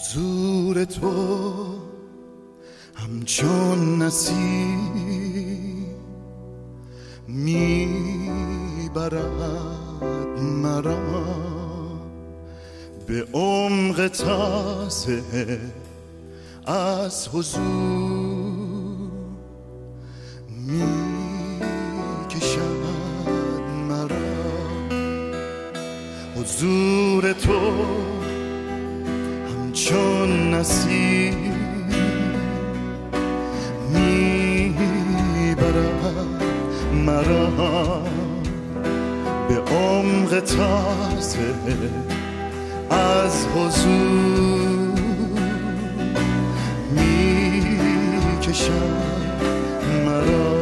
حضور تو همچون نسیم میبرد مرا به عمق تازه از حضور میکشد مرا. حضور تو همچون نسیم میبرد مرا به عمق تازه از حضور میکشد مرا.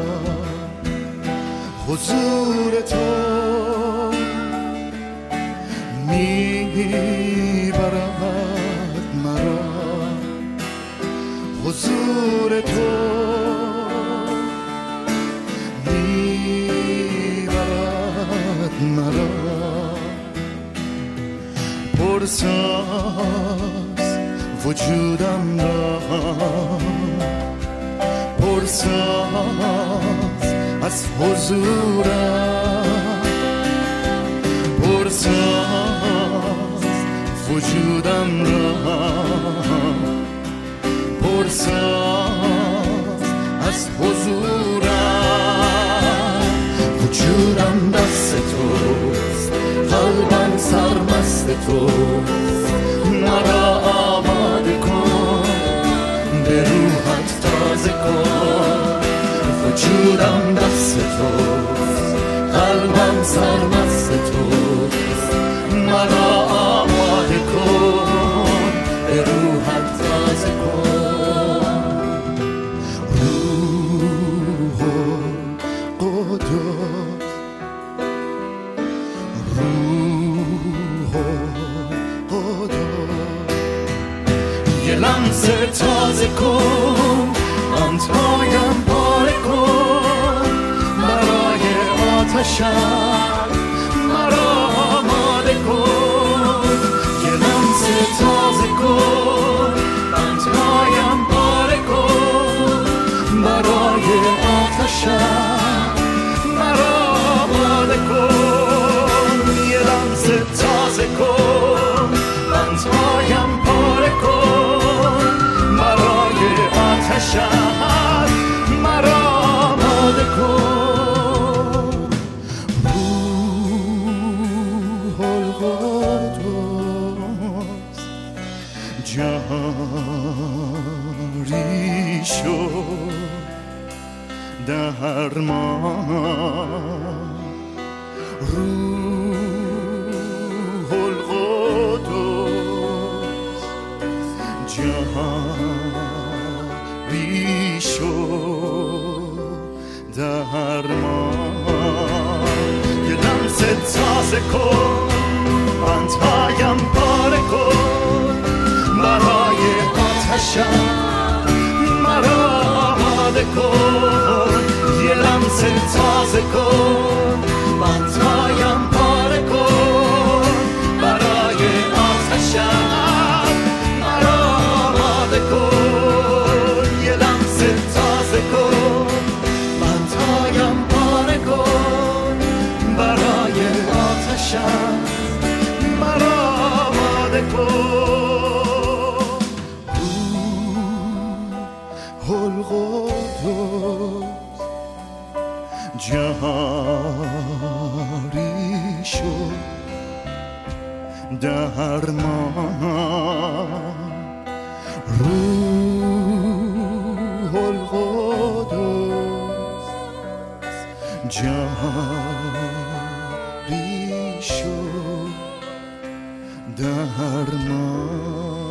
حضور تو میبرد مرا. حضور تو میبرد مرا. پرساز وجودم را، پرساز از حضورم، پرساز وجودم را، پرساز از حضورم. وجودم دست توست، قلبم سرمست توست، مرا آماده کن، به روحت تازه کن. وجودم دست توست، قلبم سرمست توست، مرا آماده کن، به روحت تازه کن. روح القدس، روح القدس، یه لمسه تازه کن، آنتایم پاره کن، برای آتشم مرا آماده کن. یه لمسه تازه کن، آنتایم پاره کن، برای آتشم مرا آماده کن. یه لمسه تازه کن، آنتایم پاره کن، برای آتشم مرا آماده کن. روح القدس جاری شد در ما. روح القدس جاری شد در ما. یه لمسه تازه کن، بندهایم پاره کن، برای آتشم مرا آماده کن. یه لمسه تازه کن، بندهایم پاره کن، برای آتشم مرا آماده کن. یه لمسه تازه کن، بندهایم پاره کن، برای آتشم مرا آماده کن. روح القدس جاری شد در ما. روح القدس جاری شد در ما.